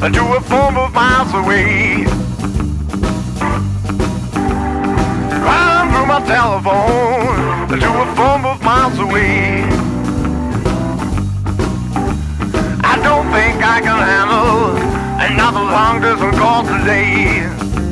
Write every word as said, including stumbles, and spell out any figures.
to a phone booth miles away. Run through my telephone to a phone booth miles away. I don't think I can handle another long distance call today.